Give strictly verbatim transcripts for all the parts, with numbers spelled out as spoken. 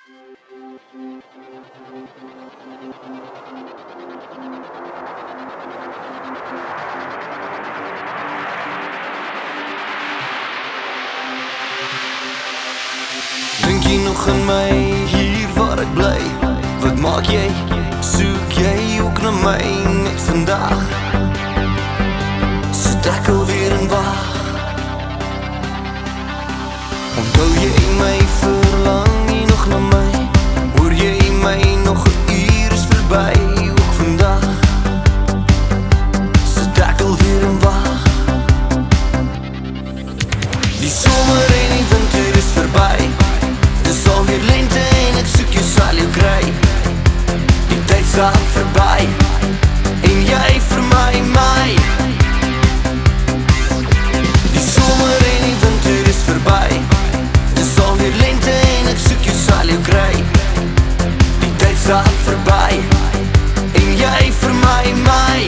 Dink jy nog aan my hier waar ek bly? Wat maak jy? Soek jy ook na my net vandag? Sit ek alweer en wag? Onthou jy my, verlang jy nog na my? Hoor jy my, nog 'n uur is verby, ook vandag? Sit ek alweer en wag? Die somer en die winter is verby. Dis alweer lente en ek soek jou, sal jou kry. Die tyd sal verby en jy vir my, my. Die somer en die winter is verby. Dis alweer lente en ek soek jou, sal jou kry. Die tyd sal verby en jy vir my, my.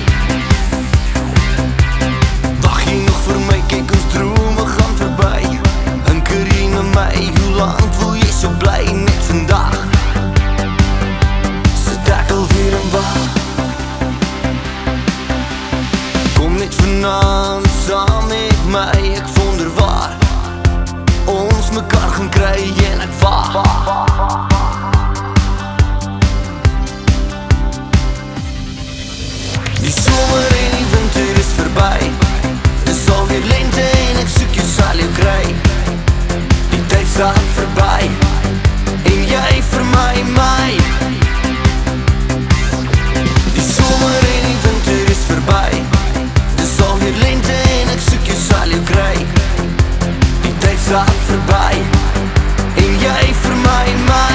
Wag jy nog vir my, kyk ons drome gaan verby. Hinker jy na my, hoe lang voel jy so bly net vandag? Sit ek alweer en wag? Kom net vanaand saam met my, ek wonder waar ons mekaar gaan kry en ek wag. Die somer en die winter is verby. Dis alweer lente en ek soek jou, sal jou kry. Die tyd sal verby en jy vir my, my. Die somer en die winter is verby. Dis alweer lente en ek soek jou, sal jou kry. Die tyd sal verby en jy vir my, my.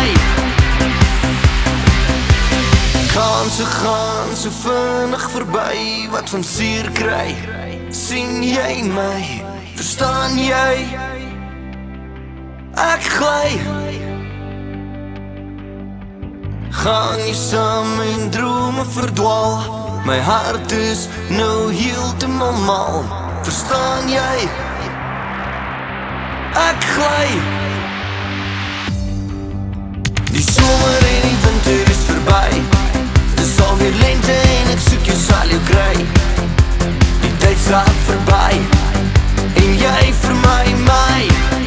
Kanse gaan so vinnig verby, wat van seer kry. Sien jy my, verstaan jy? Ek gly. Gaan jy saam en drome verdwaal. My hart is nou heeltemal mal. Verstaan jy? Ek gly. Die somer en die winter is verby. Dis alweer lente en ek soek jou, sal jou kry. Die tyd sal verby en jy vir my, my.